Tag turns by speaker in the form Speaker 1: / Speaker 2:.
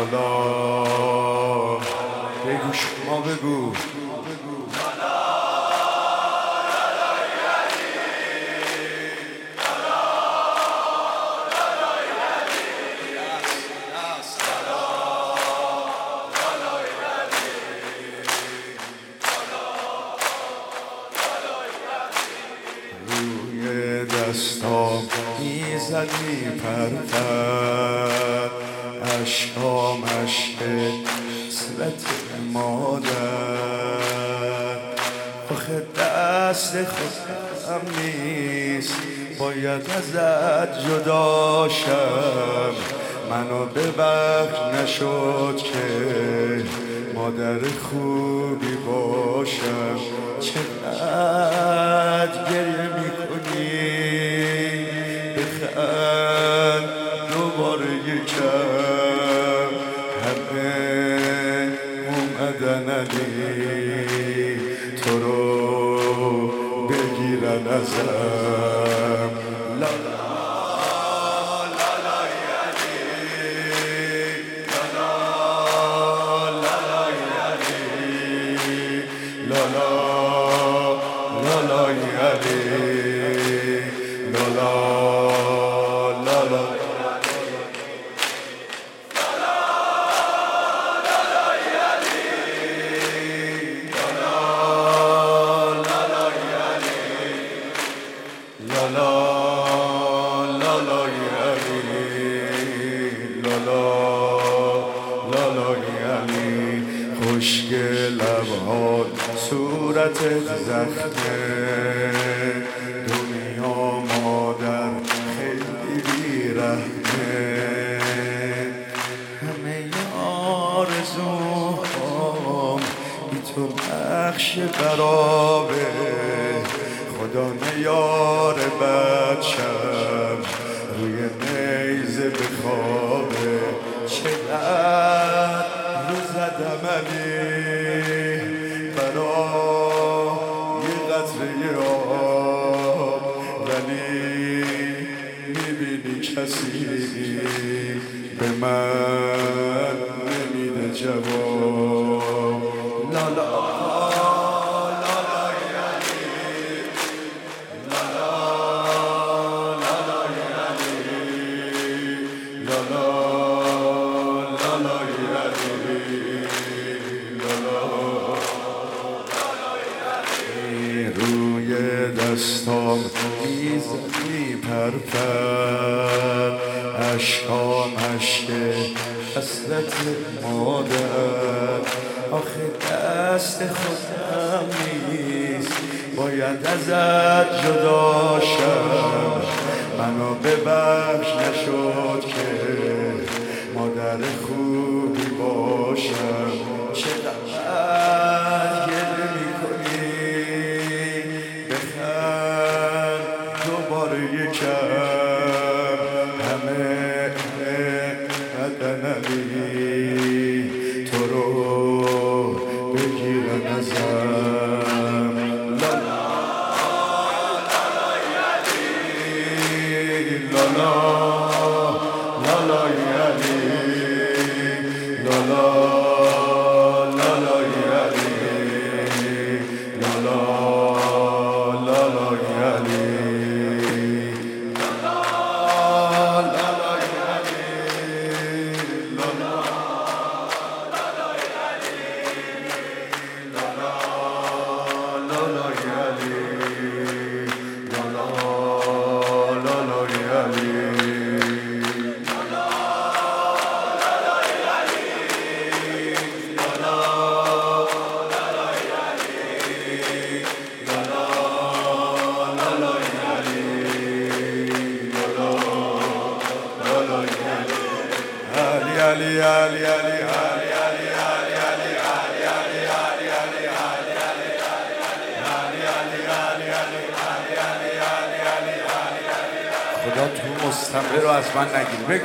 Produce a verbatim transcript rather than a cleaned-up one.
Speaker 1: لالا بگو شما بگو روی دستام میزد میپرد اشکام عشق حسرت مادر آخه دست خودم نیست باید ازت جدا شم منو ببخش نشد که مادر خوبی باشم چقدر گریه میکنی بخند دوباره یکم همه اومدن علی تو رو بگیرن ازم لالا لالا لالا علی لالا لالا لالا لالا علی لالا لالا علی خشک لبهات صورتت زخمه دنیا مادر خیلی بیرحمه همه آرزوهام بی تو بخش برابه خدا نیار بچم روی نیزه بخوابه چقدر رو زدم علی برا یه قطره آب ولی میبینی کسی به من نمیده جواب لالا روی دستام میزد میپرد اشکام عشق حسرت مادر آخه دست خودم نیست باید ازت جدا شم منو ببخش نشد که مادر خوبی باشم چقدر گریه میکنی بخند دوباره یکم همه بدن علی تو رو بگیرن ازم لالا لالا لالا علی لالا لالا علی لالا لالا علی لالا لالا علی لالا لالا علی لالا لالا علی لالا لالا علی Ali Ali Ali Ali Ali Ali Ali Ali Ali Ali Ali Ali Ali خدا تو مستمر رو از من نگیر بگو